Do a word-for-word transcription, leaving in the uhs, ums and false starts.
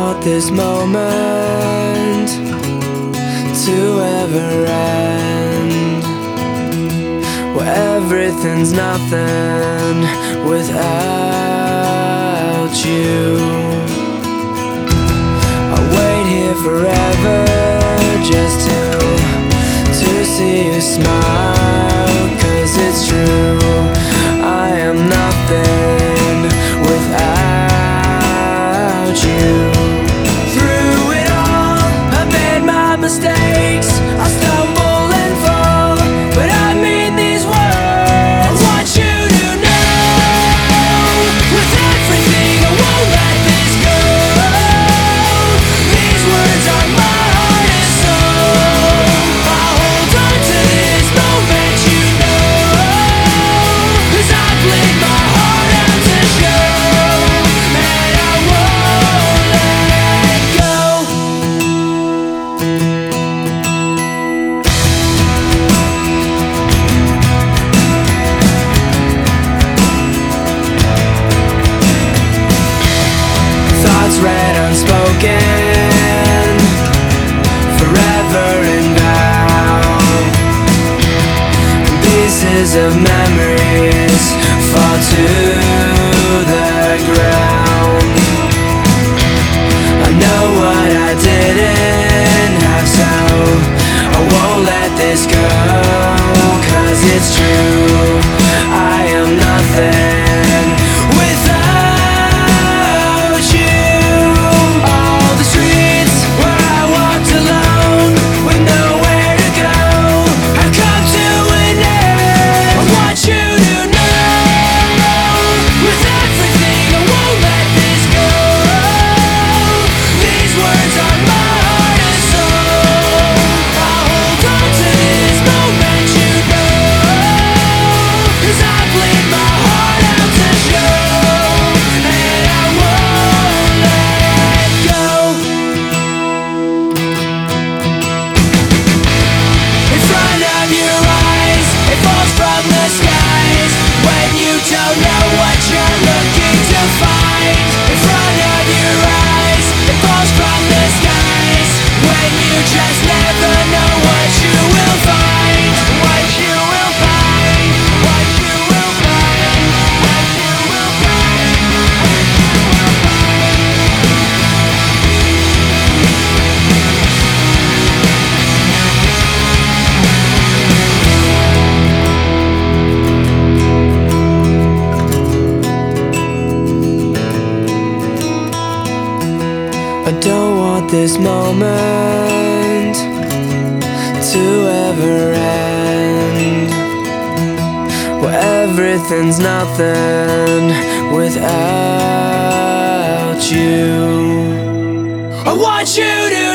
want this moment to ever end, where everything's nothing without you. I'll wait here forever just to to see you smile, 'cause it's true, I am nothing without you. Through it all, I made my mistakes, I stumble and fall, but I mean these words. I want you to know, with everything I won't let this go. These words are my heart and soul. I'll hold on to this moment, you know, 'cause I played my heart out to show, and I won't let go. Thoughts read unspoken, forever inbound. Pieces of memories fall to the ground. I know what I didn't have, so I won't let this go, 'cause it's true, I am nothing without you. All the streets where I walked alone with nowhere to go have come to an end. I want you to know, with everything I won't let this go. These words are my heart and soul. I'll hold on to this moment, you know, 'cause I played my heart out to show, and I won't let go. In front of your eyes, it falls from the skies when you don't know what you're looking to find. In front of your eyes, it falls from the skies when you just never know what you will find. What you will find, what you will find, what you will find, what you will find. I don't want this moment to ever end, where everything's nothing without you. I want you to